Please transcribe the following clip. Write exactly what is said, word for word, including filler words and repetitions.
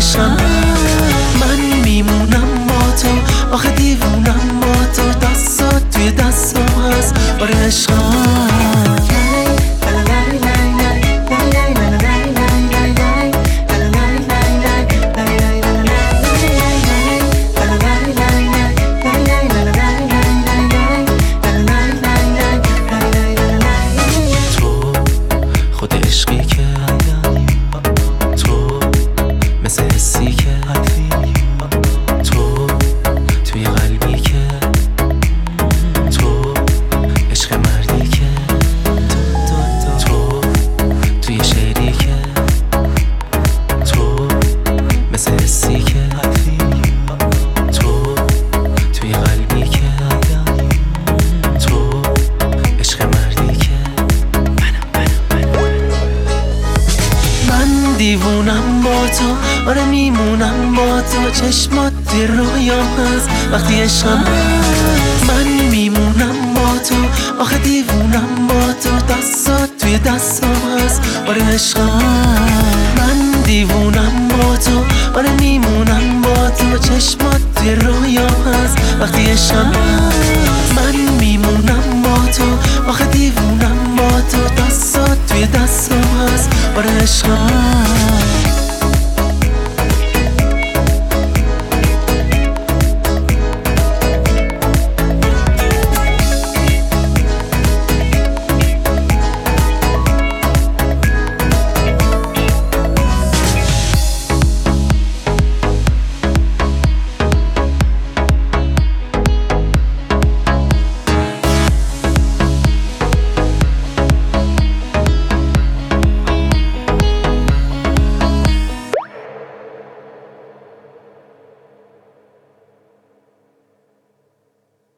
عشقم من میمونم با تو، آخه دیوونم با تو، دستات توی دستم هست باره عشقم. دیوونم با تو، آره میمونم با تو، چشمات توی رویام هست وقتی عشقم من میمونم با تو، آخه دیوونم با تو، دستات توی دستم هست آره عشقم من دیوونم با تو، آره میمونم با تو، چشمات توی رویام هست وقتی عشقم من میمونم با تو، آخه دیوونم با تو، دستات توی دستم هست آره عشقم.